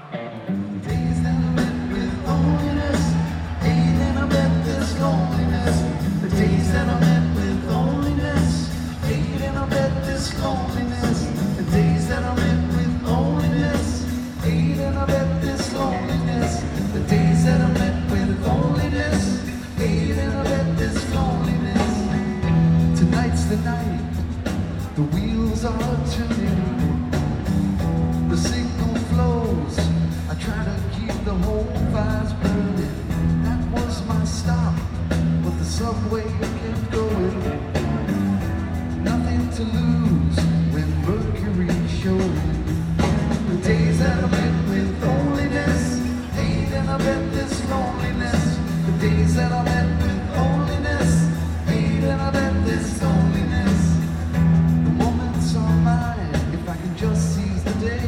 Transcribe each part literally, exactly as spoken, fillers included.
Days that I met with loneliness, days that I met this loneliness. The days that I met with loneliness, days that I met this loneliness. The days that I met with loneliness, days that I met this loneliness. The days that I met with loneliness, days that I met this loneliness. Tonight's the night, the wheels are turning, the signal flows. I try to keep the whole vibes burning. That was my stop, but the subway kept going. Nothing to lose when Mercury showed. The days that I met with loneliness, days that I met this loneliness. The days that I met with loneliness, days that I met this loneliness. The moments are mine if I can just seize the day.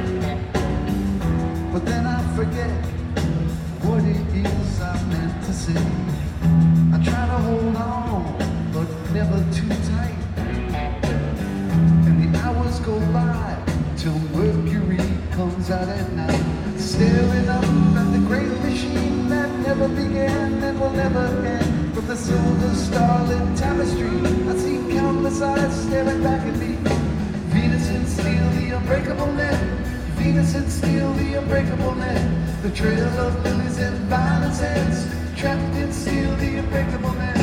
But then I forget what it is I meant to say. I try to hold on, but never too tight. And the hours go by till Mercury comes out at night. Staring up at the great machine that never began and will never end. From the silver starlit tapestry, I see countless eyes staring back at me. Venus and steel, the unbreakable net. Venus and steel, the unbreakable net. The trail of lilies and violence ends. Trapped in steel, the unbreakable net.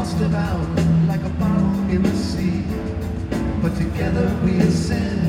tossed about like a bottle in the sea. But together we ascend